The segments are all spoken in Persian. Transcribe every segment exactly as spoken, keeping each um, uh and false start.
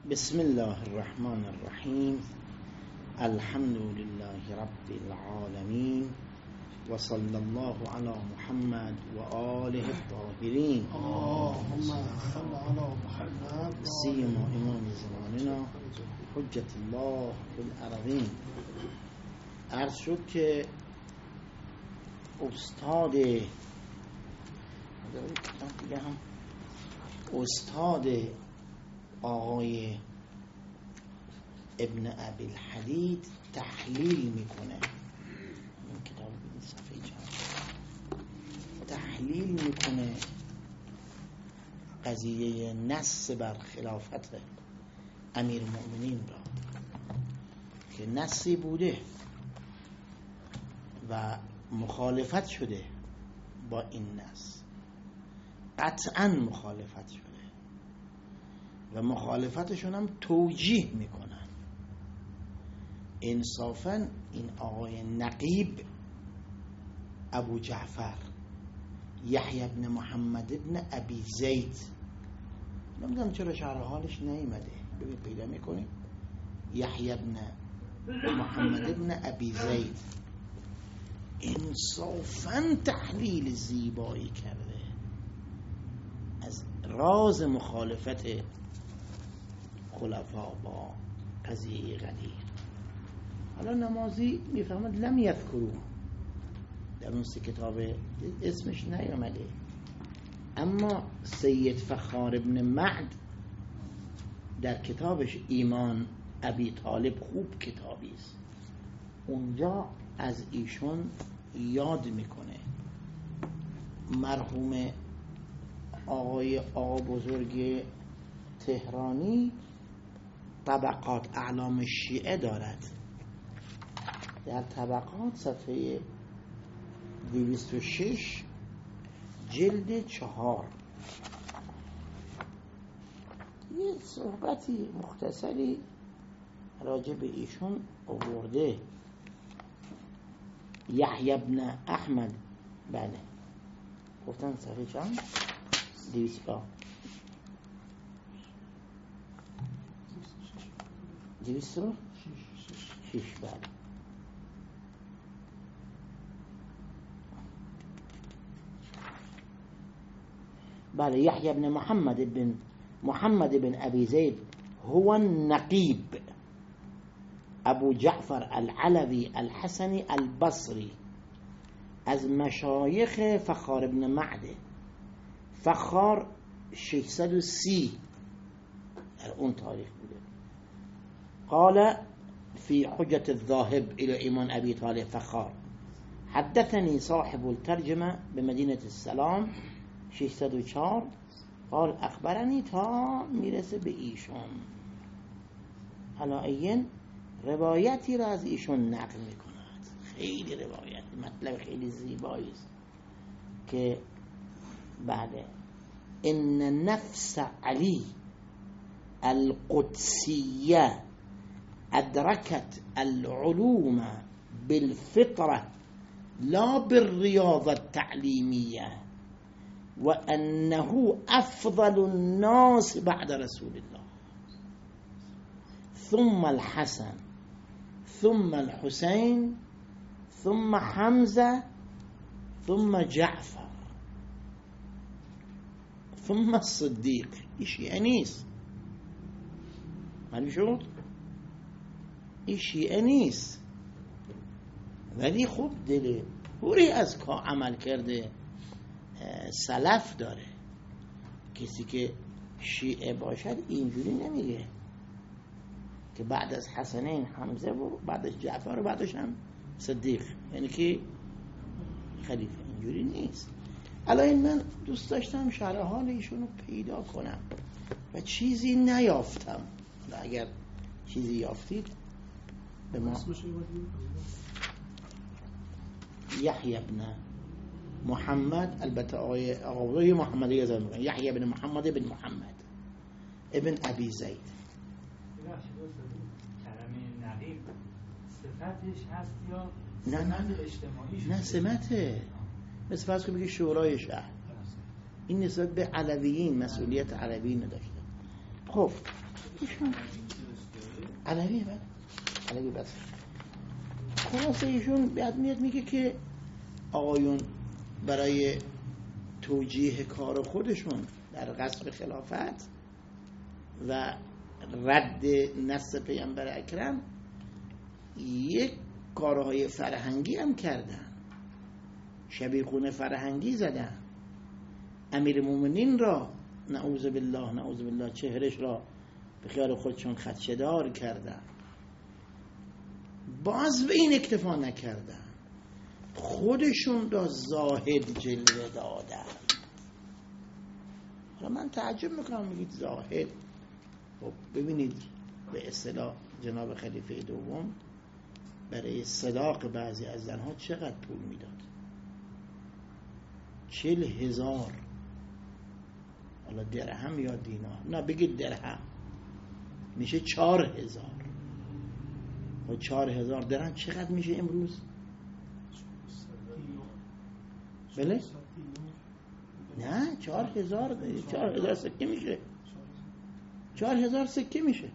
بسم الله الرحمن الرحیم. الحمد لله رب العالمین و صلی الله علی محمد و آله الطاهرین. اللهم صل علی محمد سیما امام زماننا حجت الله فی الارضین. عرض شد که استاد دیگه هم استاد آقای ابن ابی الحدید تحلیل میکنه. این کتاب ببینید صفحه چند تحلیل میکنه قضیه نص بر خلافت امیر المؤمنین را که نصی بوده و مخالفت شده با این نص، قطعا مخالفت شده و مخالفتشون هم توجیه میکنن. انصافا این آقای نقیب ابو جعفر یحیی ابن محمد ابن ابی زید، نمیدونم چرا شرح حالش نیامده، ببین پیدا میکنیم یحیی ابن محمد ابن ابی زید انصافا تحلیل زیبایی کرده از راز مخالفت خلفا با قضیه غدیر. حالا نمازی میفهمد لم یذکرو، در اون سه کتاب اسمش نیامده، اما سید فخار ابن معد در کتابش ایمان ابی طالب خوب کتابی است، اونجا از ایشون یاد میکنه. مرحوم آقای آقا بزرگ تهرانی طبقات اعلام شیعه دارد، در طبقات صفحه دویست و شش جلد چهار یه صحبتی مختصری راجع به ایشون آورده. یحیی ابن احمد، بله گفتن صفحه چند؟ دویست دویست و شش. بله بله یحیی بن محمد بن محمد بن ابی زید هو النقیب ابو جعفر العلوی الحسنی البصری، از مشایخ فخار ابن معده. فخار ششصد و سی در اون تاریخ بوده. قال في حجة الذاهب إلى إيمان أبي طالب فخار حدثني صاحب الترجمة بمدينة السلام ششصد و چهار قال أخبرني تا میرسه به ایشون. حالا این روایتی را از ایشون نقل میکند، خیلی روایت مطلب خیلی زیبایی است که بله ان نفس علی القدسیه ادركت العلوم بالفطرة لا بالرياضة التعليمية وأنه أفضل الناس بعد رسول الله ثم الحسن ثم الحسين ثم حمزة ثم جعفر ثم الصديق. إشي أنيس ما شو این شیعه نیست ولی خوب دل پوری از کا عمل کرده سلف داره. کسی که شیعه باشد اینجوری نمیگه که بعد از حسنین حمزه و بعدش جعفر و بعدش هم صدیق، یعنی که خلیفه، اینجوری نیست. الان من دوست داشتم شرح حال ایشون رو پیدا کنم و چیزی نیافتم. اگر چیزی یافتید به ما. یحیی ابن محمد، البته آقای آقای محمد یزد میگن یحیی ابن محمد ابن محمد ابن ابی زید. کلمه نقیب صفتش هست یا نه نه اجتماعی؟ نه سمته، مثل فرض که بگی شورای شهر، این نسبت به علویین مسئولیت علویین نداشته. خب ایشون علویه بله علوی بس خلاصه ایشون بعد میاد میگه که آقایون برای توجیه کار خودشون در غصب خلافت و رد نص پیامبر اکرم یک کارهای فرهنگی هم کردن، شبیخونه فرهنگی زدن، امیر مومنین را نعوذ بالله نعوذ بالله چهرش را به خیال خودشون خدشه‌دار کردن، باز به این اکتفا نکردن، خودشون را زاهد جلوه دادن. حالا من تعجب میکنم میگید زاهد. خب ببینید به اصطلاح جناب خلیفه دوم برای صداق بعضی از زنها چقدر پول میداد؟ چل هزار، حالا درهم یا دینار، نه بگید درهم، میشه چار هزار. و چار هزار درهم چقدر میشه امروز؟ بله؟ نه چهار هزار چهار هزار سکه میشه، چهار هزار سکه میشه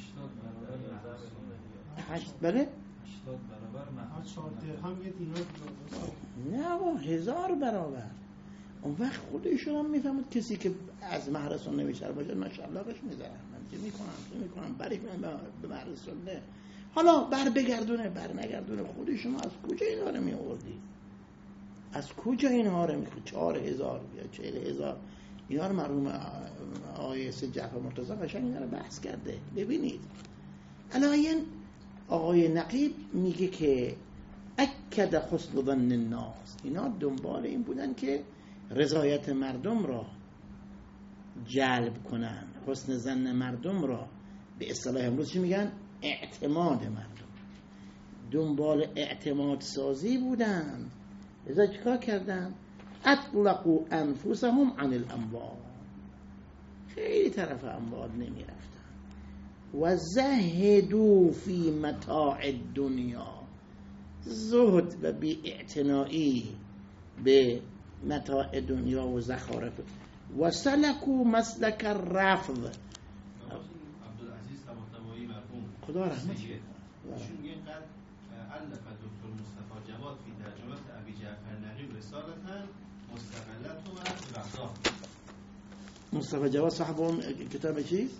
هشت بله؟ هشتاد برابر نه چهار درهم یه دینار نه با هزار برابر. اون وقت خودشون هم میفهمد کسی که از مهرسون نمیشتر باشه ماشاءالله بهش میذارن، من چه میکنم چه میکنم برش من به مهرسون نه. حالا بر بگردونه بر نگردونه خودشون از کجا اینا رو می آوردی؟ از کجا اینها رو میخواد؟ چهار هزار یا چهل هزار اینا رو مرحوم آقای سید جعفر مرتضی قشنگ اینا رو بحث کرده. ببینید الان آقای نقیب میگه که اکد حسن ظن الناس، اینا دنبال این بودن که رضایت مردم را جلب کنن، حسن ظن مردم را، به اصطلاح امروز چی میگن؟ اعتماد مردم، دنبال اعتماد سازی بودن. لذا چیکار کردن؟ اطلقوا انفسهم عن الاموال، خیلی طرف اموال نمی رفتن. و زهدوا فی متاع الدنیا، زهد و بی اعتنایی به متاع دنیا و زخارف. و سلکوا مسلک الرفض. عبدالعزیز طباطبایی مرحوم خدا رحمت ایشون میگه قد الف دکتر مصطفی جواد فی ترجمه ابی جعفر نقیب رسالتا مستقلت و بغداد. مصطفی جواد صاحب اون کتاب چیز؟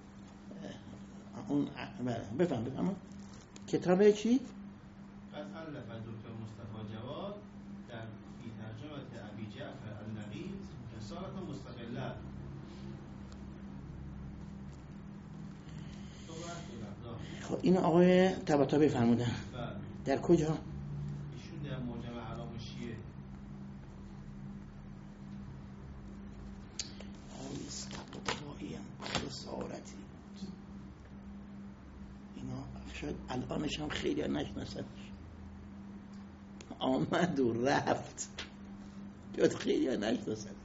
اون بفهم بفهم کتاب چی؟ قد الف دکتر مصطفی جواد در فی ترجمه ابی جعفر النقیب رسالتا مستقلت. خب این آقای طباطبایی فرمودن در کجا؟ ایشون در معجم اعلام شیعه. آقای طباطبایی هم رسالتی اینا شاید الانش هم خیلی نشناسدش، آمد و رفت شاید خیلی نشناسدش.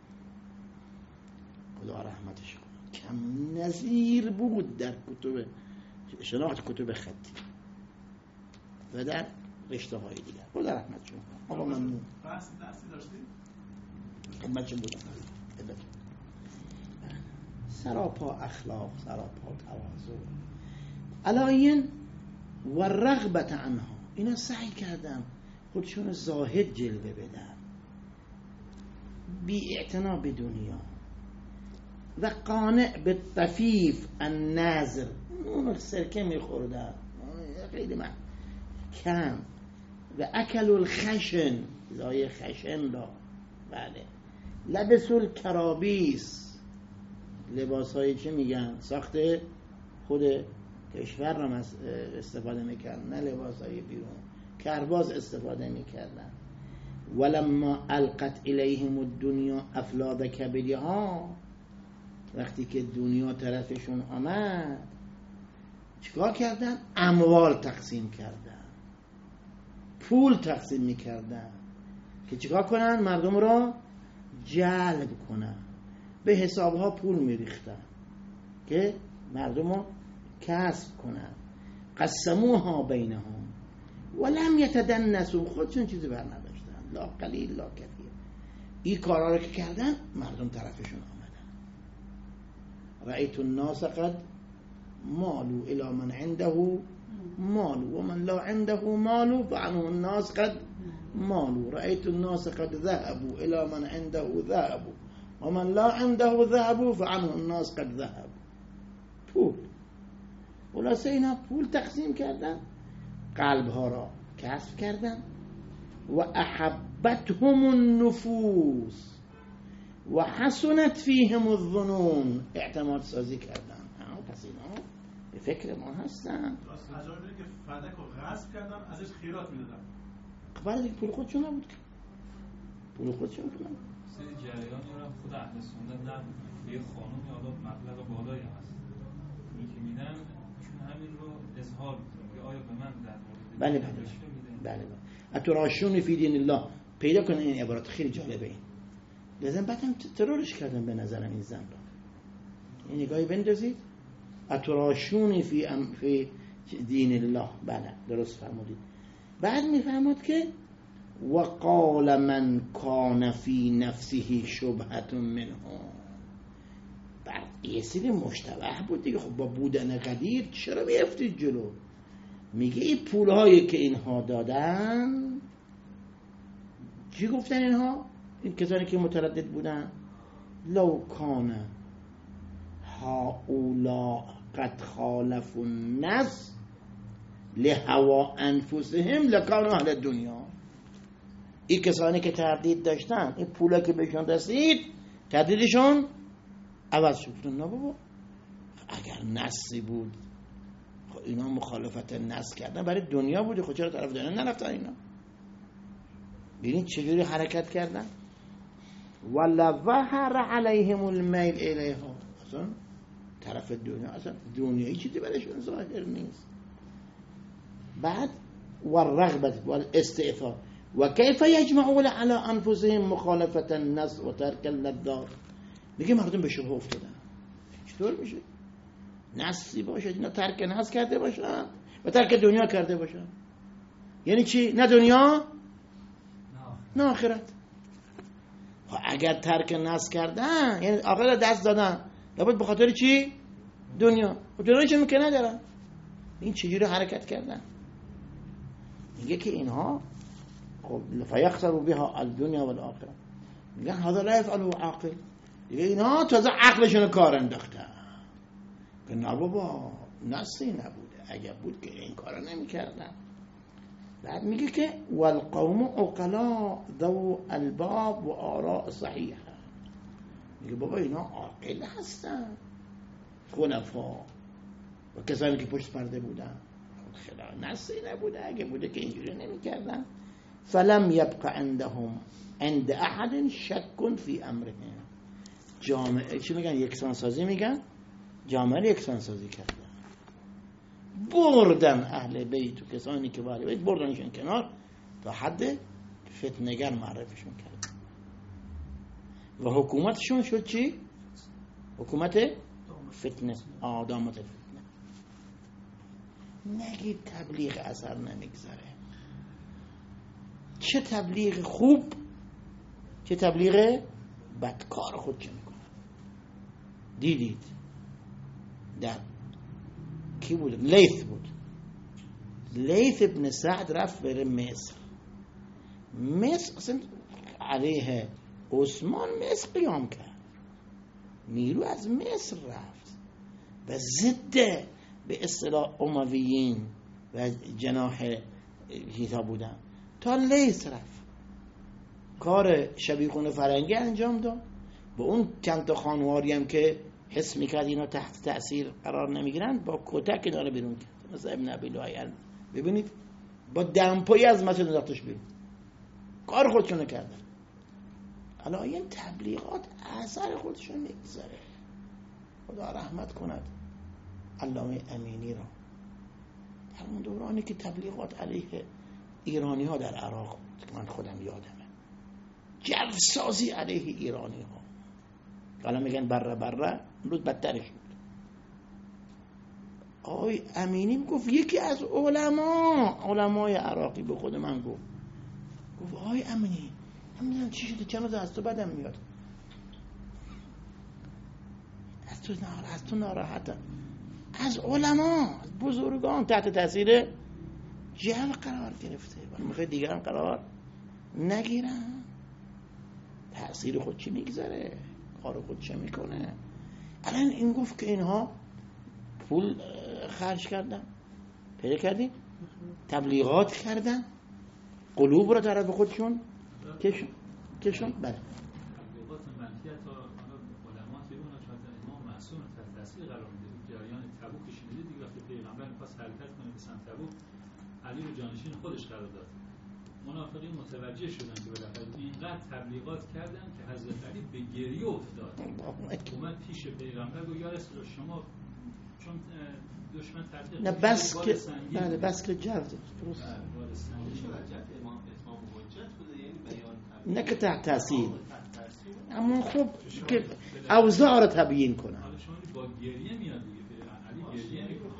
خدا رحمتش کنه، کم نظیر بود در کتب شناخت کتب خطی و در رشته های دیگر. خدا رحمتش کنه. آقا ممنون. بحث درسی داشتید؟ خدمتشون بودم. سراپا اخلاق، سراپا تواضع، علایین و رغبت عنها، اینا سعی کردن خودشون زاهد جلوه بدن، بی اعتنا به دنیا، و قانع به طفیف النظر، اون سرکه میخوردن خیلی من کم، و اکل الخشن، زای خشن را، بله، لبسول کرابیس، لباس های چه میگن؟ ساخته خود کشور را استفاده میکردن، نه لباس های بیرون، کرباس استفاده میکردن. ولما القت الیهم الدنیا افلاذ کبدها، وقتی که دنیا طرفشون آمد چیکار کردن؟ اموال تقسیم کردن، پول تقسیم میکردن که چیکار کنن؟ مردم را جلب کنن، به حسابها پول میریختن که مردم را کسب کنن. قسموها بینهم ولم یتدنسوا، خودشون چیزی بر نداشتن، لا قلیل لا کثیر. این کارا رو که کردن مردم طرفشون آمدن. رأیت الناس قد مالوا إلى من عنده مالوا ومن لا عنده مالوا فعنه الناس قد مالوا رأيت الناس قد ذهبوا إلى من عنده ذهبوا ومن لا عنده ذهبوا فعنه الناس قد ذهبوا. پول خلاصه اینا پول تقسیم کردن، قلب ها را کسب کردن و احبتهم النفوس و حسنت فیهم الظنون، اعتماد سازی کردن. پس اینا به فکر ما هستن. از جایی که فدک رو غصب کردن ازش خیرات میدادن. خبر دیگه پول خودشون نبود که، پول خودشون نبود. سری جریانی رو خود اهل سنت نبود. یه خانومی حالا مبلغ بالایی هست پولی که میدن چون همین رو اظهار میکنه آیا به من در مورد بله بله بله بله اتراشون فی دین الله پیدا کنن. این عبارت خیلی جالبه. این لازم بعدم ترورش کردن به نظرم این زن رو. این نگاهی بندازید. اتراشون فی ام فی دین الله. بله درست فرمودید. بعد میفهمد که وقال من کان فی نفسه شبهة منه. بعد یه سری مشتبه بود دیگه. خب با بودن قدیر چرا بیفتید جلو؟ میگه این پولهایی که اینها دادن، چی گفتن اینها؟ این کسانی که متردد بودن، لو کان هؤلاء قد خالفوا النص لهوا انفسهم لکانوا اهل دنیا. این کسانی که تردید داشتن، این پولا که بهشون رسید تردیدشون عوض شد. نه بابا اگر نصی بود خب اینا مخالفت نص کردن برای دنیا بوده، خب چرا طرف دنیا نرفتن اینا؟ ببینید چجوری حرکت کردن. ولظهر علیهم المیل الیها. اصلا طرف دنیا اصلا دنیایی چیزی برایشون ظاهر نیست. بعد والرغبت والاستئثار و کیف یجمعون علی انفسهم مخالفت النص و ترک اللذات. میگه مردم به شبهه افتادن. چطور میشه نصی باشه اینا ترک نص کرده باشن و ترک دنیا کرده باشن؟ یعنی چی؟ نه دنیا نه آخرت. اگر ترک نص کردن یعنی آخرت دست دادن، لابد به خاطر چی؟ دنیا. و دنیایی چه میکنه ندارن. این چجوری حرکت کردن؟ میگه که اینها خب فیخسروا بها الدنیا والآخره. میگن هذا لا يفعله عاقل. دیگه اینها تازه عقلشون کار انداختن که نه بابا نصی نبوده، اگر بود که این کارا نمیکردن. بعد میگه که والقوم عقلا ذو الباب و آراء صحیحه. میگه بابا اینا عاقل هستن، خلفا و کسانی که پشت پرده بودن. خلا نصی نبوده، اگه بوده که اینجوری نمیکردن. فلم یبقى عندهم عند احد شک فی امرهم. جامعه چی میگن؟ یکسان سازی میگن. جامعه رو یکسان سازی کردن، بردن اهل بیت و کسانی که اهل بیت بردنشون کنار تا حد فتنه‌گر معرفشون کرد و حکومتشون شد چی؟ حکومت فتنه، آدامت فتنه. نگید تبلیغ اثر نمیگذاره. چه تبلیغ خوب چه تبلیغ بدکار خود چه میکنه. دیدید در کی بود؟ لیث بود. لیث ابن سعد رفت بره مصر. مصر اصلا علیه عثمان مصر قیام کرد. نیرو از مصر رفت و ضد به اصطلاح امویین و جناح هیتا بودن تا لیث رفت کار شبیخون فرنگی انجام داد. با اون چند تا خانواری هم که حس میکرد اینا تحت تأثیر قرار نمیگیرن با کتک داره بیرون کرد. مثلا ابن ابی لایل ببینید با دمپایی از مسجد انداختش بیرون. کار خودشون کردن. حالا این تبلیغات اثر خودشون میگذاره. خدا رحمت کند علامه امینی را. در اون دورانی که تبلیغات علیه ایرانی ها در عراق بود که من خودم یادمه، جوسازی علیه ایرانی ها، حالا میگن بره بره، امروز بدترش بود. آقای امینی میگفت یکی از علما علمای عراقی به خود من گفت گفت آقای امینی نمیدونم چی شده چند روز از تو بدم میاد، از تو ناراحت از تو ناراحتم، از از علما بزرگان تحت تاثیر جو قرار گرفته و میخواد دیگران قرار نگیرن. تاثیر خود چی میگذاره، کار خود چه میکنه. الان این گفت که اینها پول خرج کردن، پیدا کردی تبلیغات کردن، قلوب رو طرف خودشون کشون کشون بله تبلیغات منفی تا علما که اون شاید امام معصوم تحت تاثیر قرار میده. جریان تبوک شنیده دیگه، وقتی پیغمبر می‌خواست حرکت کنه به سمت تبوک، علی رو جانشین خودش قرار داد. منافقین متوجه شدن که بالاخره اینقدر تبلیغات کردن که حضرت علی به گریه افتاد. اومد پیش پیغمبر گفت یا رسول الله شما چون دشمن تبلیغ نه بس که بله بس که جرد درست نه که تحت تاثیر، اما خب که اوضاع رو تبیین کنه. حالا شما با گریه میاد دیگه، علی گریه میکنه.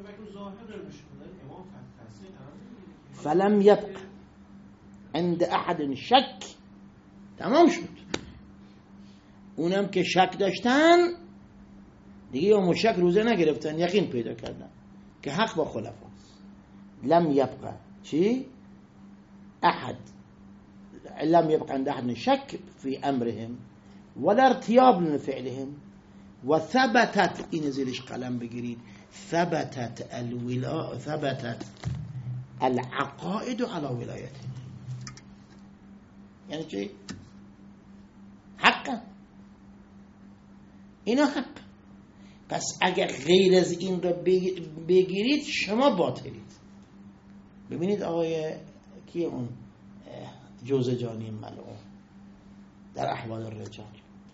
فلم يبق عند احد شک، تمام شد. اونم که شک داشتن دیگه یا مشک روزه نگرفتن، یقین پیدا کردن که حق با خلفاست. لم يبقى چی؟ احد لم يبقى عند احد شك في امرهم ولا ارتياب لفعلهم وثبتت، این زیرش قلم بگیرید، ثبتت الولا ثبتت العقائد على ولایته. یعنی چی؟ حق، اینا حق. پس اگر غیر از این را بگیرید شما باطلید. ببینید آقای کی اون جوزجانی ملعون در احوال الرجال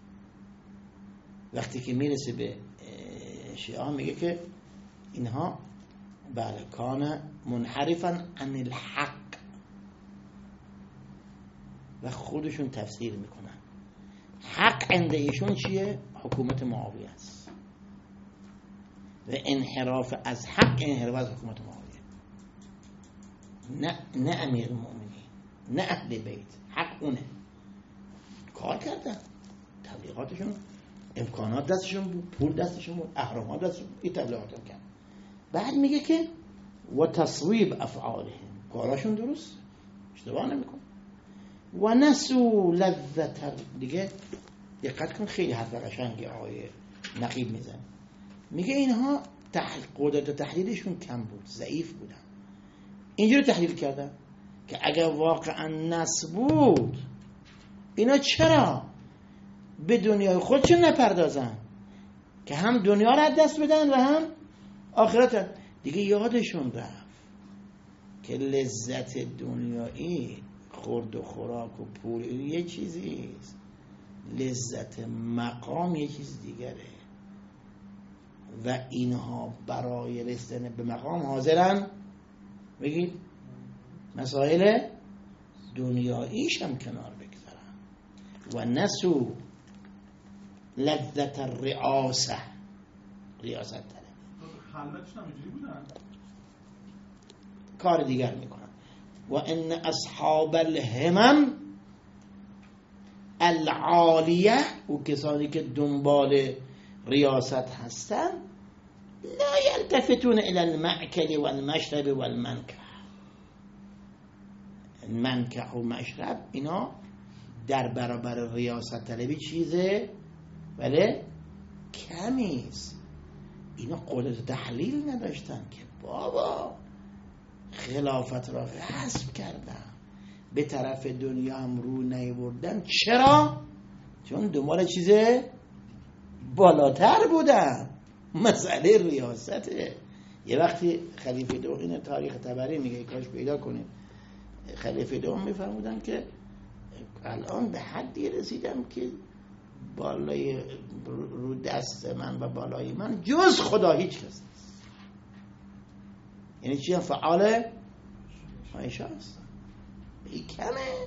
وقتی که میرسه به شیعه میگه که اینها بله کان منحرفا عن الحق و خودشون تفسیر میکنن. حق عند ایشون چیه؟ حکومت معاویه است و انحراف از حق انحراف از حکومت معاویه، نه نه امیر المؤمنین، نه اهل بیت. حق اونه. کار کردن، تبلیغاتشون، امکانات دستشون بود، پول دستشون بود، اهرامات دستشون بود، این تبلیغات هم کرد. بعد میگه که و تصویب افعالهم، کاراشون درست، اشتباه نمیکن. و نسو لذت، دیگه دقت کن خیلی حرف قشنگی آقای نقیب میزنه. میگه اینها قدرت تحلیلشون کم بود، ضعیف بودن. اینجوری تحلیل کردن که اگر واقعا نس بود اینا چرا به دنیای خودشون نپردازن که هم دنیا را دست بدن و هم آخرت. دیگه یادشون رفت که لذت دنیایی خورد و خوراک و پول یه چیزیست، لذت مقام یه چیز دیگره و اینها برای رسیدن به مقام حاضرن بگید مسائل دنیاییش هم کنار بگذارن. و نسو لذت الرئاسه، ریاست طلب. خلوتش هم اینجوری بودن، کار دیگر میکنن. و ان اصحاب الهمم العالیه، و کسانی که دنبال ریاست هستن، لا یلتفتون الى المأکل والمشرب والمنکح. منکح و مشرب اینا در برابر ریاست طلبی چیزه ولی کمیست. اینا قدرت تحلیل نداشتن که بابا خلافت را غصب کردن، به طرف دنیا هم رو نیوردن. چرا؟ چون دنبال چیز بالاتر بودن، مسئله ریاسته. یه وقتی خلیفه دوم، این تاریخ طبری میگه، کاش پیدا کنیم، خلیفه دوم میفرمودن که الان به حدی رسیدم که بالای رو دست من و بالای من جز خدا هیچ کس نیست. یعنی چی؟ فعال عایشه است. این کمه.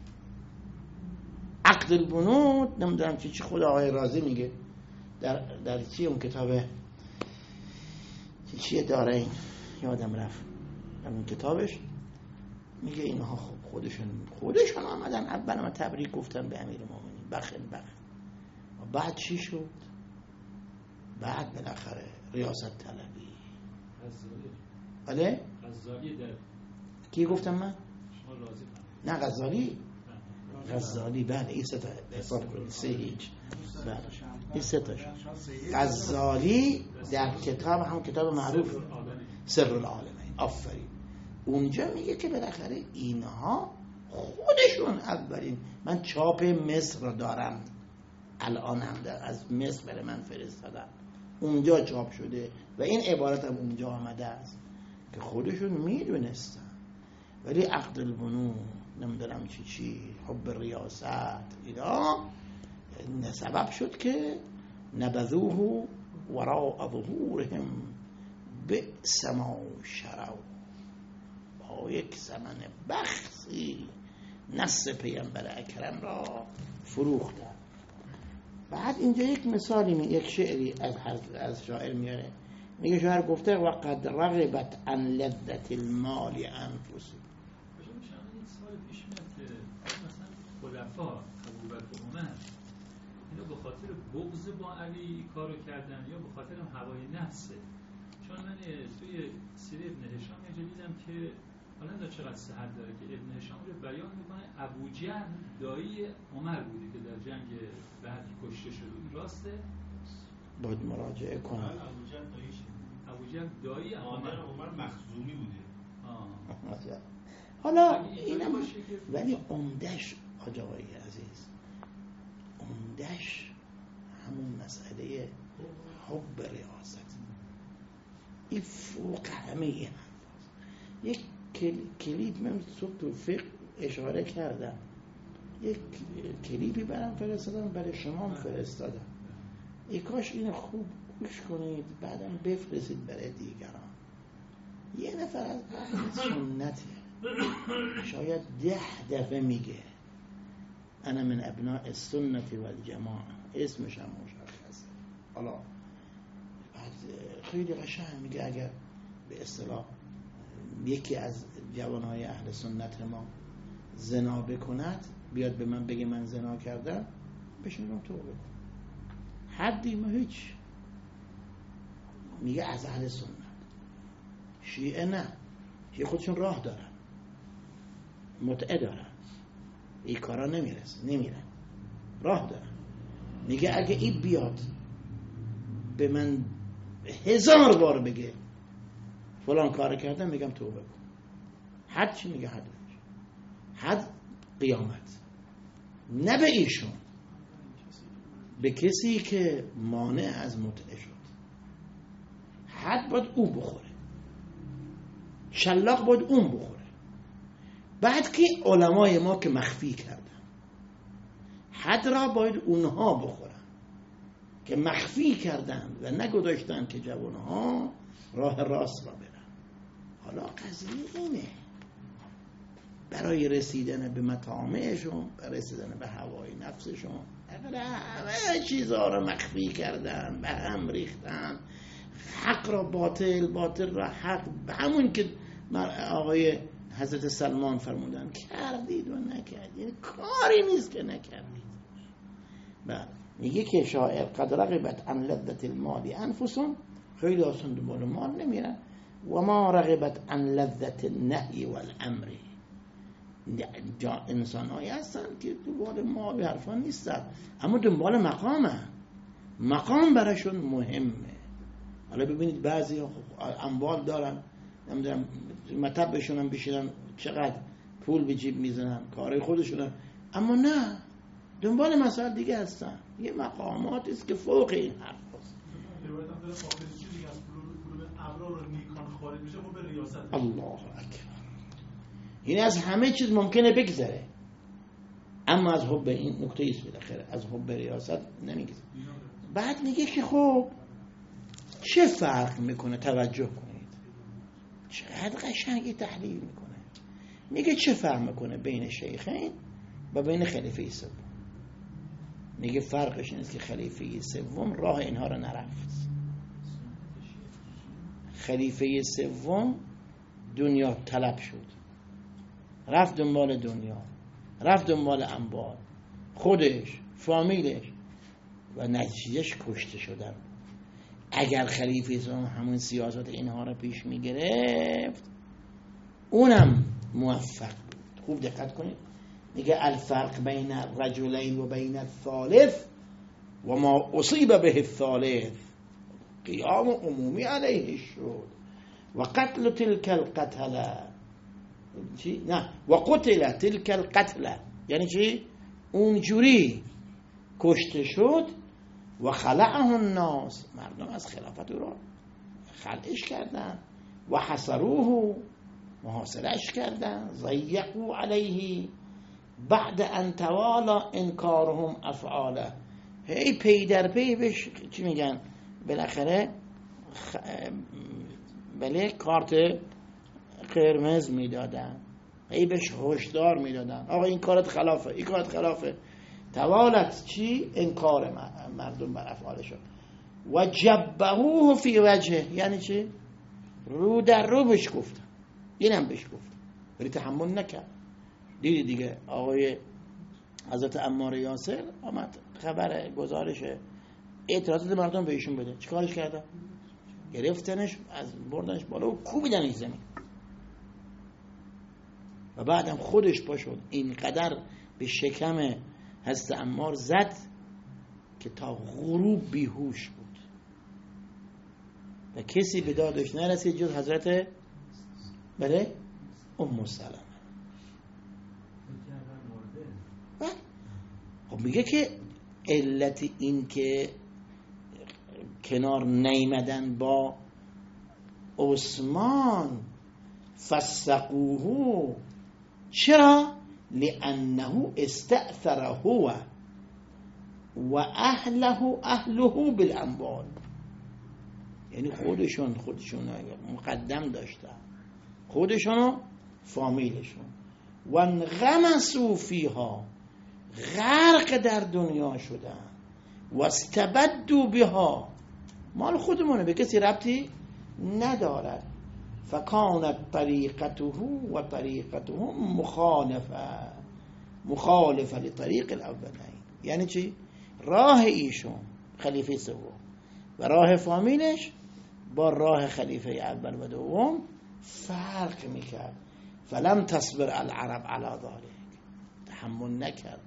عقد البنود نمیدونم چی چی خدا آقای رازی میگه در در چی اون کتاب چی چیه داره، این یادم رفت اون کتابش میگه اینها خب خودشون خودشون آمدن اول ما تبریک گفتن به امیر المومنین بخل بخل. و بعد چی شد؟ بعد بالاخره ریاست طلبی بله؟ غزالی در کی گفتم من؟ شما راضی کنید. نه غزالی غزالی بله این سه تا حساب کنید سه هیچ بله این سه تاش غزالی در کتاب هم کتاب معروف سر العالمین آفرین اونجا میگه که بالاخره اینها خودشون اولین من چاپ مصر رو دارم الان هم در از مصر برای من فرستادم اونجا چاپ شده و این عبارت هم اونجا آمده است که خودشون میدونستن ولی عقد البنون نمیدونم چی چی حب ریاست اینا سبب شد که نبذوه وراء ظهورهم بئس ما شروا با یک زمن بخسی نص پیامبر اکرم را فروختن. بعد اینجا یک مثالی می یک شعری از از شاعر میاره میگه شاعر گفته وقد رغبت عن لذت المال انفس. این سوال پیش میاد که مثلا خلفا ابوبکر و عمر اینا به خاطر بغض با علی کارو کردن یا به خاطر هوای نفسه؟ چون من توی سیر ابن هشام یه جا دیدم که حالا دا چقدر صحت داره که ابن هشام رو بیان میکنه ابوجهل دایی عمر بودی که در جنگ بعد کشته شد. این راسته؟ باید مراجعه کنم. ابوجهل داییش ابوجهل دایی عمر عمر مخزومی بوده. آه. حالا اینم ولی عمدش آقای عزیز عمدش همون مسئله حب ریاست این فوق همه این یک کلیپ من تو فقه اشاره کردم یک کلیپی برام فرستادم برای شما فرستادم ای کاش اینو خوب گوش کنید بعدم بفرستید برای دیگران. یه نفر از اهل سنته شاید ده دفعه میگه انا من ابناء السنت والجماعه اسمش هم مشخصه. حالا بعد خیلی قشنگ میگه اگر به اصطلاح یکی از جوانهای اهل سنت ما زنا بکند بیاد به من بگه من زنا کردم بشینم توبه کن حدی ما هیچ. میگه از اهل سنت. شیعه نه شیعه خودشون راه دارن متعه دارن این کارا نمیرسه نمیرن راه دارن. میگه اگه این بیاد به من هزار بار بگه فلان کار کردم میگم توبه کن. حد چی میگه؟ حد حد قیامت. نه به ایشون به کسی که مانع از متعه شد حد باید او بخوره شلاق باید اون بخوره. بعد که علمای ما که مخفی کردن حد را باید اونها بخورن که مخفی کردن و نگذاشتن که جوانها راه راست را برن. حالا قضیه اینه برای رسیدن به مطامعشون برای رسیدن به هوای نفسشون همه چیزها را مخفی کردن به هم ریختن حق را باطل باطل را حق همون که آقای حضرت سلمان فرمودن کردید و نکردید یعنی کاری نیست که نکردید. بله میگه که شاعر قد رغبت عن لذت المال انفسهم خیلی آسان دنبال مال نمیرن و ما رغبت عن لذت النهی والامر. انسان هایی هستن که دنبال مال و حرفان نیستن اما دنبال مقامه مقام براشون مهمه. حالا ببینید بعضی اموال دارن نمیدونم مطبشون هم بشیدن چقدر پول به جیب میزنن کارهای خودشون اما نه دنبال مسائل دیگه هستن. یه مقاماتی است که فوق این حرف هست. الله اکبر. این از همه چیز ممکنه بگذره اما از حب این نکته ایست بالاخره از حب ریاست نمیگذره. بعد میگه که خب چه فرق میکنه؟ توجه کنید چقدر قشنگی تحلیل میکنه. میگه چه فرق میکنه بین شیخین و بین خلیفه سوم؟ میگه فرقش اینه که خلیفه سوم راه اینها رو نرفت. خلیفه سوم دنیا طلب شد رفت دنبال دنیا رفت دنبال اموال خودش فامیلش و نتیجهش کشته شدن. اگر خلیفه سوم همون سیاست اینها رو پیش میگرفت اونم موفق بود. خوب دقت کنید، میگه الفرق بین الرجلین و بین الثالث و ما اصیب به الثالث قیام عمومی علیه شد و قتل تلك القتله چی؟ نه و قتل تلك القتله، یعنی چی؟ اونجوری کشته شد و خلعه الناس، مردم از خلافت او را خلعش کردن و حصروه، محاصرش کردن، ضیقوا علیه بعد ان توالا انکارهم افعاله، هی پی در پی بهش چی میگن بالاخره خ... بله کارت قرمز میدادن، هی بهش هشدار میدادن آقا این کارت خلافه، این کارت خلافه. توالت چی؟ انکار مردم بر افعالشون. و جبهوه فی وجهه، یعنی چی؟ رو در رو بهش گفتن، اینم بهش گفتن ولی تحمل نکرد. دیدی دیگه آقای حضرت عمار یاسر آمد خبر گزارش اعتراضات مردم بهشون بده، چیکارش کردن؟ گرفتنش، از بردنش بالا و کوبیدنش زمین و بعدم خودش پا شد اینقدر به شکم حضرت عمار زد که تا غروب بیهوش بود و کسی به دادش نرسید جز حضرت بله ام سلمه. خب میگه که علت این که کنار نیمدن با عثمان فسقوه، چرا؟ لانه استأثر هو و اهله اهله بالاموال، یعنی خودشون خودشون مقدم داشتن، خودشون و فامیلشون، و انغمسوا فیها، غرق در دنیا شدن، و استبدوا بها، مال خودمونه به کسی ربطی ندارد. فکانت طریقته و طریقتهم مخالفه مخالفه لطریق الاولین، یعنی چی؟ راه ایشون خلیفه سوم و راه فامیلش با راه خلیفه اول و دوم فرق میکرد. فلم تصبر العرب علی ذلك، تحمل نکردن.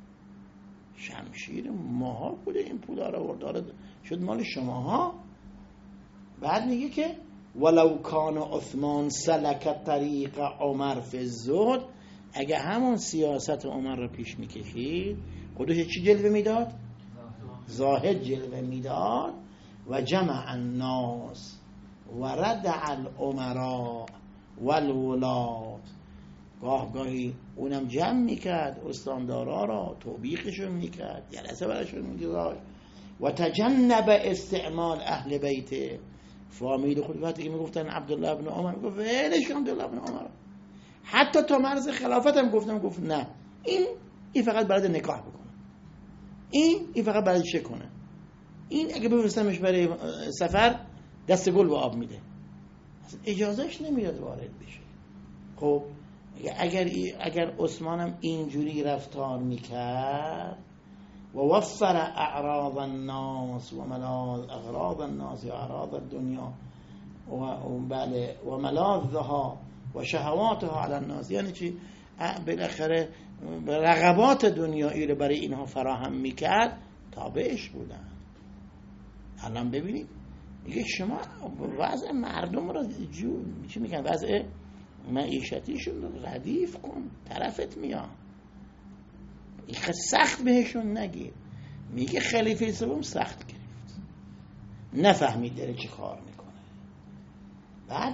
شمشیر ماها بوده، این پولا رو آورد شد مال شماها. بعد میگه که ولو کان عثمان سلک طریق عمر فی الزهد، اگه همون سیاست عمر رو پیش میکشید خودش چی جلوه میداد؟ زاهد جلوه میداد. و جمع الناس و ردع الامراء والولات، گاه گاهی اونم جمع میکرد استاندارا را، توبیخشون میکرد، جلسه براشون میگذاشت. و تجنب استعمال اهل بیت، فامیل خود وقتی که میگفتن عبدالله ابن عمر میگفت ولش کن عبدالله ابن عمر، حتی تا مرز خلافت هم گفتم گفت نه این این فقط برای نکاح بکنه، این این فقط برای چه کنه، این اگه بفرستمش برای سفر دست گل و آب میده، اصلا اجازهش نمیداد وارد بشه. خب اگر اگر عثمانم اینجوری رفتار میکرد و وفر اعراض الناس و ملاذ اغراض الناس و اعراض الدنیا و بله و ملاذها و شهواتها علی الناس، یعنی چی؟ بالاخره رغبات دنیایی رو برای اینها فراهم میکرد، تابعش بودن. الان ببینید میگه شما وضع مردم رو جو چی میگن، وضع معیشتیشون رو ردیف کن، طرفت میان، این سخت بهشون نگیر. میگه خلیفه سوم سخت گرفت، نفهمید داره چی کار میکنه. بعد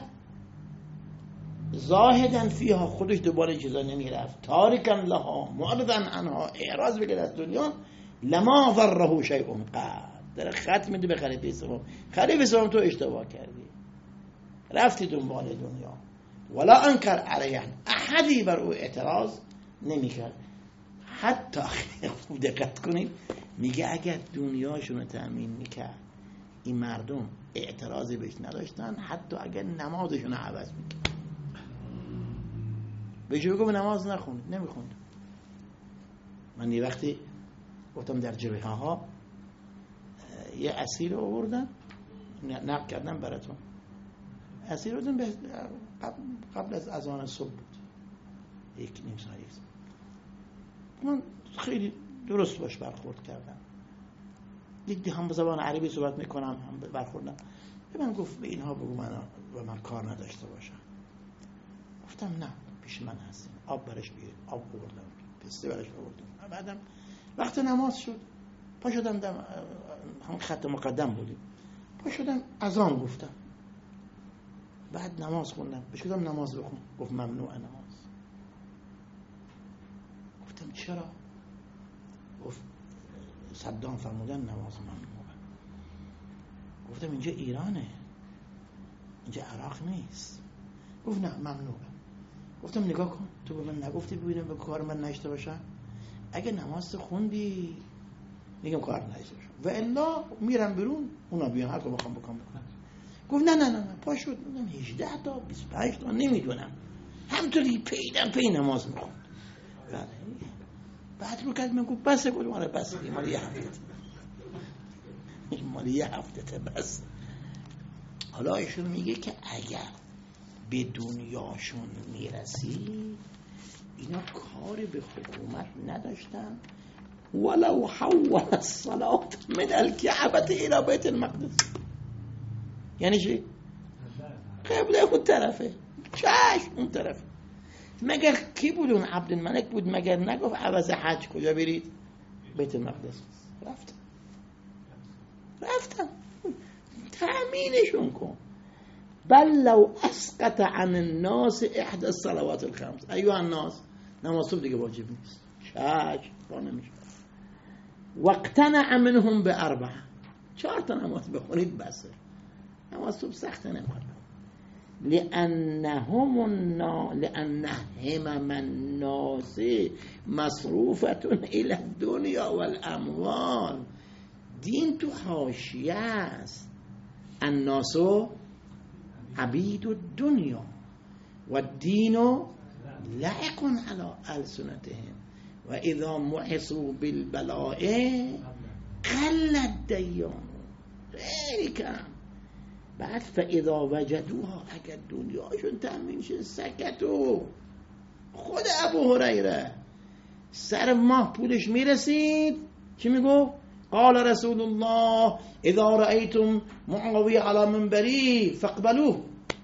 زاهدن فیها، خودش دوباره چیزا نمیرفت، تارکن لها معرضن عنها، اعراض بگه از دنیا. لما ضره شیء قد، داره خط میده به خلیفه سوم، خلیفه سوم تو اشتباه کردی، رفتی دنبال دنیا. ولا انکر علیه، احدی بر او اعتراض نمیکرد. حتی خوب دقت کنید میگه اگر دنیاشون رو تأمین میکرد این مردم اعتراضی بهش نداشتن، حتی اگر نمازشون رو عوض میکرد. بهش بگو نماز نخوند، نمیخوند. من یه وقتی گفتم در جبهه ها یه اسیر رو آوردن نقل کردم براتون. اسیر بودیم به قبل از اذان صبح بود، یک نیم ساعت یک ساعت. من خیلی درست باش برخورد کردم. دیدی هم به زبان عربی صحبت میکنم هم برخوردم. به من گفت به اینها بگو من و من کار نداشته باشم. گفتم نه، پیش من هستیم، آب برش بیارید. آب بردم، پسته برش بردم. بعدم وقت نماز شد، پا شدم دم هم خط مقدم بودیم، پا شدم اذان گفتم، بعد نماز خوندم. بهش گفتم نماز بخون، گفت ممنوع نماز. گفتم چرا؟ گفت صدام فرمودن نماز ممنوع. گفتم اینجا ایرانه، اینجا عراق نیست. گفت نه ممنوعه. گفتم نگاه کن، تو به من نگفتی ببینم به کار من نشته باشم؟ اگه نماز خوندی میگم کار نشته باشم و الا میرم بیرون، اونا بیان هر کار بخوام بکنم بکنم. گفت نه نه نه نه. پا شد میگم هجده تا بیست و پنج تا نمیدونم، همطوری پیدم پی نماز میخوند. بعد رو کرد من گفت بسه. گفت مال بسه، این مال یه هفته، این مال یه هفته تا بس. حالا ایشون میگه که اگر به دنیاشون میرسید اینا کاری به حکومت نداشتن. ولو حول الصلاة من الكعبة الى بیت المقدس. یعنی چی؟ قبله اون طرفه، چشم اون طرفه. مگر کی بود اون عبدالملک بود؟ مگر نگفت عوض حج کجا برید؟ بیت المقدس. رفتم رفتم تأمینشون کن. بل لو اسقط عن الناس احدى الصلوات الخمس. ایوه الناس، نماز صبح دیگه واجب نیست، چشم با نمیشه. واقتنع منهم باربع. چهار تا نماز بخونید بسه، نماز صبح سخت نمیخواد. لأنهم النا لأنهم الناس مصروفة إلى الدنيا والأموال. دین تو حاشیه است. الناس عبید الدنیا و الدین لعق على ألسنتهم و اذا محصوا بالبلاء قل الدیان. خیلی کم. بعد فاذا وجدوها، اگر دنیاشون تأمین شد، سکتو. خود ابو هریره سر ماه پولش میرسید چی میگو؟ قال رسول الله اذا رأيتم معاویه على منبری فاقبلوه.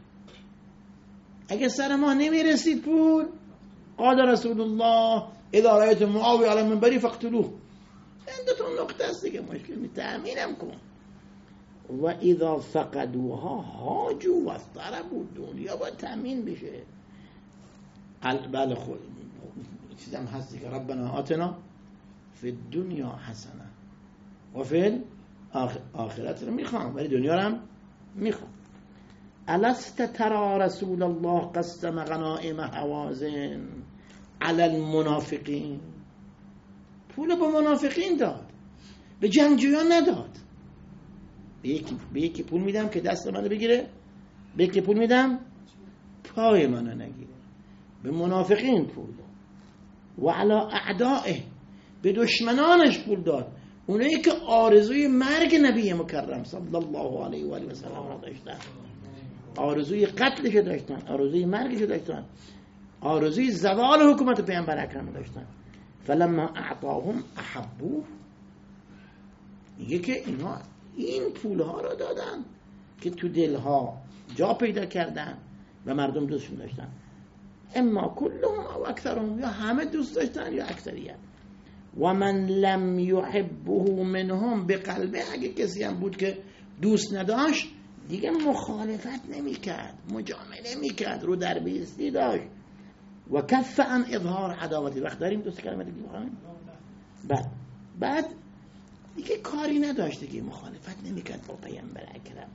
اگر سر ماه نمیرسید پول، قال رسول الله اذا رأيتم معاویه على منبری فاقتلوه. این دو تا نقطه است دیگه، مشکل می تأمینم کن. و اذا فقدوها هاجوا و ضربوا. دنیا باید تأمین بشه. بله خود چیزم هستی که ربنا آتنا فی الدنیا حسنه و فی آخرت رو میخوام، ولی دنیا رو هم میخوام. الست ترى رسول الله قسم غنائم حوازن علی المنافقین. پول به منافقین داد، به جنگجویان نداد. به یکی, به یکی پول میدم که دست منو بگیره، به یکی پول میدم پای منو نگیره. به منافقین پول داد. و علی اعدائه، به دشمنانش پول داد. اونایی که آرزوی مرگ نبی مکرم صلی الله علیه و آله و سلم را داشتن، آرزوی قتلش داشتن، آرزوی مرگش داشتن، آرزوی زوال حکومت پیامبر اکرم داشتن. فلما اعطاهم احبوه. میگه که اینا این پولها رو دادن که تو دلها جا پیدا کردن و مردم دوستشون داشتن. اما کلهم او اکثرهم، یا همه دوست داشتن یا اکثریت. و من لم یحبه منهم بقلبه، اگه کسی هم بود که دوست نداشت دیگه مخالفت نمی کرد، مجامله نمی کرد، رو در بیستی داشت. و کف عن اظهار عداوتی. وقت داریم دوست کلمه دیگه بخواهیم. بعد بعد دیگه کاری نداشت، دیگه مخالفت نمی کرد با پیامبر اکرم.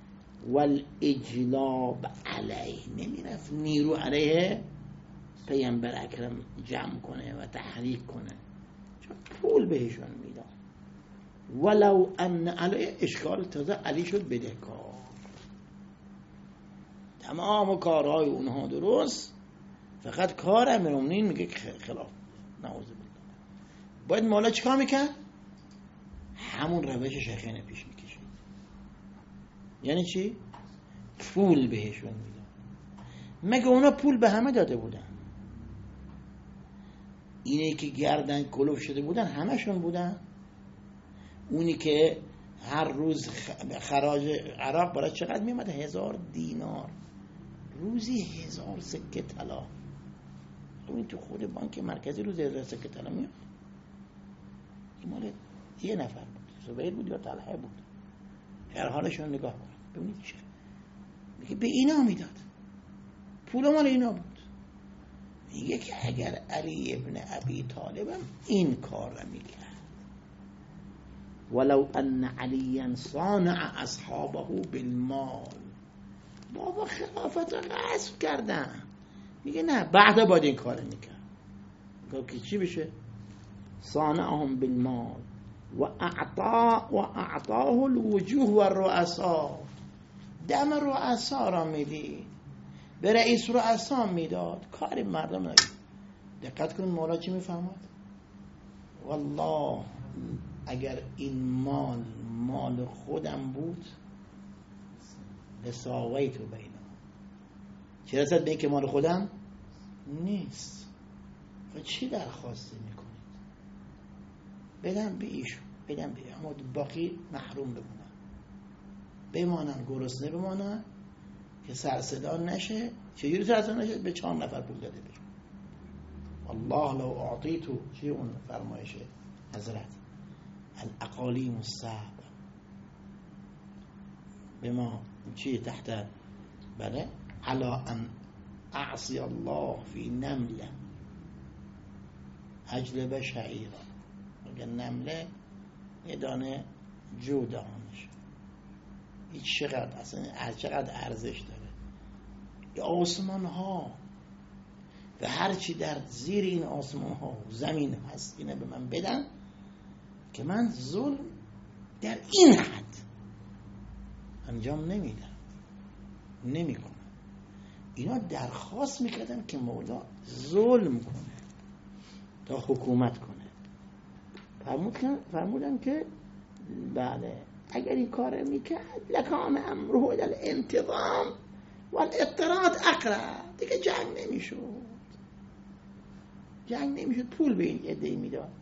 والاجلاب علیه، نمی رفت نیرو علیه پیامبر اکرم جمع کنه و تحریک کنه، چون پول بهشون میداد. ولو ان علیه، اشکال تازه علی شد بدهکار. تمام کارهای اونها درست، فقط کار امیرالمومنین میگه خلاف. نعوذ بالله. باید مولا چیکار میکرد؟ همون روش شیخین پیش میکشید. یعنی چی؟ پول بهشون میداد. مگه اونا پول به همه داده بودن؟ اینه که گردن کلوف شده بودن همشون بودن؟ اونی که هر روز خراج عراق برای چقدر میمد؟ هزار دینار روزی، هزار سکه طلا. این تو خود بانک مرکزی روز هزار سکه طلا میاد. این مال یه نفر بود، زبیر بود یا طلحه بود. هر حالشون نگاه کن ببینید چه میگه به اینا میداد، پول مال اینا بود. میگه که اگر علی ابن ابی طالب این کار را میکرد، ولو ان علی صانع اصحابه بالمال، بابا خلافت را غصب کردن. میگه نه، بعدا باید این کار میکرد. میگه که چی بشه؟ صانعهم بالمال و اعطا و اعطاه الوجوه و الرؤسا، دم رؤسا را میدید، به رئیس رؤسا میداد، کاری مردم نگید. دقت کنید مولا چی میفهمد؟ والله اگر این مال مال خودم بود لساویت بینا، چه رسد به این که مال خودم نیست. و چی درخواستی میکنید؟ بدم به ایشون، بدم به اما باقی محروم بمونن، بمانن گرسنه بمانن که سرصدا نشه. چجوری سرصدا نشه؟ به چهار نفر پول داده بیرون. والله لو اعطیتو، چی اون فرمایشه حضرت؟ الاقالیم الصعب بما چی تحت بله علا ان اعصی الله فی نمله اجلب شعیرا. اگر نمله یه دانه جو دهانش، هیچ چقدر اصلا چقدر ارزش داره. یه آسمان ها و هرچی در زیر این آسمان ها و زمین هست اینه به من بدن که من ظلم در این حد انجام نمیدم، نمیکنم. اینا درخواست میکردن که مولا ظلم کنه تا حکومت کنه. فرمودن, فرمودن که بله اگر این کار میکرد لکان امره الى الانتظام و الاضطراد اقرب، دیگه جنگ نمیشد، جنگ نمیشد، پول به این عده میداد.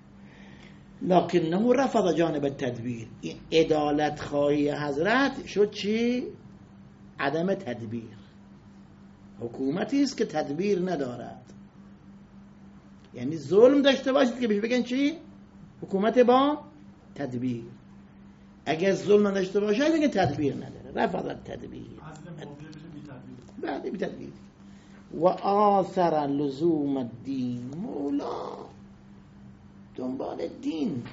لکنه رفض جانب التدبیر. این عدالت خواهی حضرت شد چی؟ عدم تدبیر. حکومتی است که تدبیر ندارد، یعنی ظلم داشته باشید که بهش بگن چی؟ حکومت با تدبیر. اگر ظلم داشته باشه میگن تدبیر نداره، رفض التدبیر، بعد بی تدبیر. و آثر لزوم الدین، مولا دنبال دین.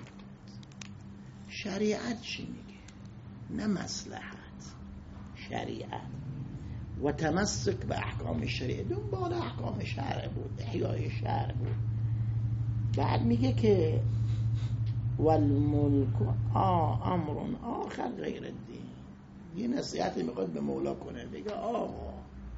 شریعت چی میگه؟ نه مصلحت، شریعت. و تمسک به احکام شریعه، دنبال احکام شرع بود، احیای شرع بود. بعد میگه که والملک امر آخر غیر الدین. یه نصیحتی میخواد به مولا کنه، بگه آقا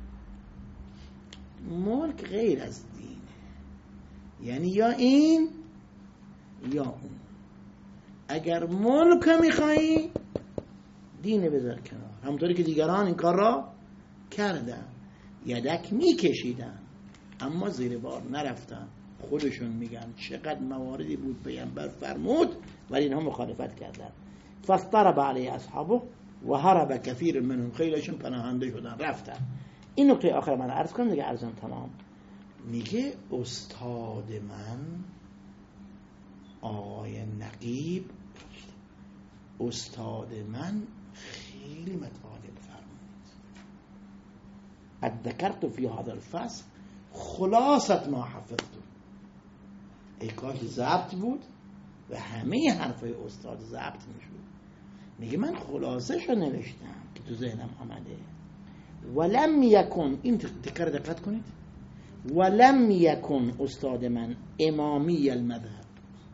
ملک غیر از دینه، یعنی یا این یا اون. اگر ملک میخوایی دین بذار کنار، همونطوری که دیگران این کار را کردن، یدک میکشیدن اما زیر بار نرفتن. خودشون میگن چقدر مواردی بود پیامبر فرمود ولی اینها مخالفت کردن. فاضطرب علیه اصحابه و هرب کثیر منهم، خیلیشون پناهنده شدن رفتن. این نکته آخر من عرض کنم دیگه، عرضم تمام. میگه استاد من آقای نقیب، استاد من خیلی مطالب فرمود. قد ذکرت فی هذا الفصل خلاصت ما حفظت. ای کاش ضبط بود و همه حرفای استاد ضبط میشد. میگه من خلاصه شو نوشتم که تو ذهنم آمده. ولم یکن، این تکرار دقت کنید، ولم یکن استاد من امامی المذهب،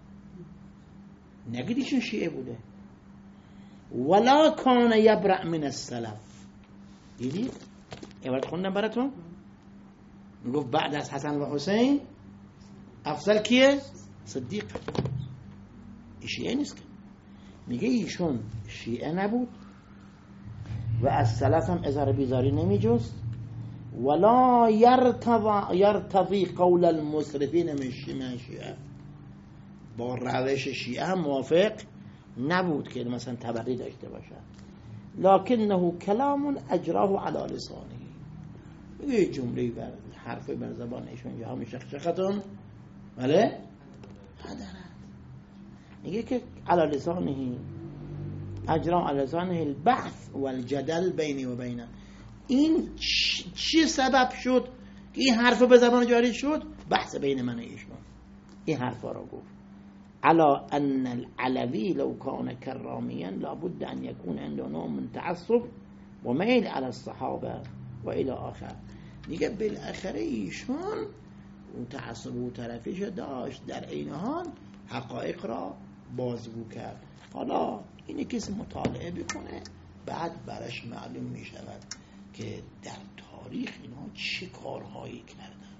نگید ایشون شیعه بوده، ولا کان یبرأ من السلف. دیدید عبارت خوندم براتون، میگفت بعد از حسن و حسین افضل کیه؟ صدیق. شیعه نیست که. میگه ایشون شیعه نبود و از سلف هم اظهار بیزاری نمی جست ولا یرتضی یرتضی قول المسرفین من شیعه، با روش شیعه هم موافق نبود که مثلا تبری داشته باشد. لکنه کلام اجراه علی لسانه، یه جمله بر حرف بر زبان ایشون یا هم شخشختون بله ندارد. میگه که علی لسانه اجرا علی لسانه البحث والجدل بینی و بینه. این چی سبب شد که این حرف به زبان جاری شد؟ بحث بین من و ایشون. این حرفا رو گفت علا ان العلوی لو کان کرامیا لابد ان یکون عنده نوع من تعصب و میل علی الصحابه و الی آخر. دیگه بالاخره ایشون اون تعصب و طرفیش داشت، در این حال حقایق را بازگو کرد. حالا اینی کسی مطالعه بکنه بعد برش معلوم می شود که در تاریخ اینا چه کارهایی کردن.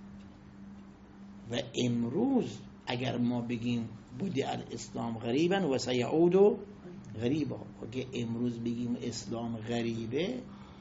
و امروز اگر ما بگیم بودی الاسلام غریبا و سیعود غریبا، اگه امروز بگیم اسلام غریبه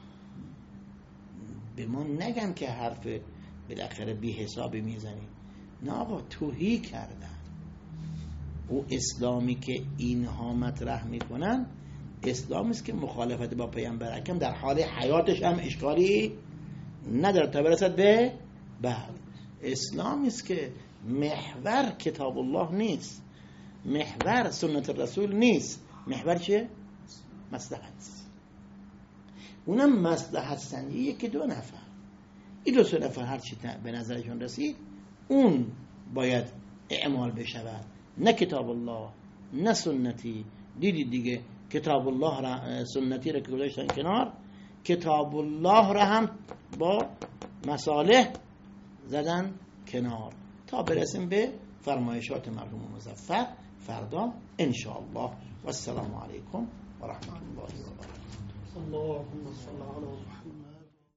به ما نگم که حرف بالاخره بی حسابی میزنیم، نه آقا توهی کردن. او اسلامی که اینها مطرح میکنن اسلامی است که مخالفت با پیامبر اکرم در حال حیاتش هم اشکالی نداره تا برسد به بعد. اسلامی است که محور کتاب الله نیست، محور سنت الرسول نیست، محور چه؟ مصلحت. اونم مصلحت سنجی یکی دو نفر، این دو سه نفر هر چی به نظرشون رسید اون باید اعمال بشود، نه کتاب الله نه سنتی. دیدید دیگه کتاب الله را سنتی را که گذاشتن کنار، کتاب الله را هم با مصالح زدن کنار تا برسیم به فرمایشات مرحوم مظفر فردا ان شاء الله. و السلام علیکم و رحمت الله و برکاته. اللهم صل علی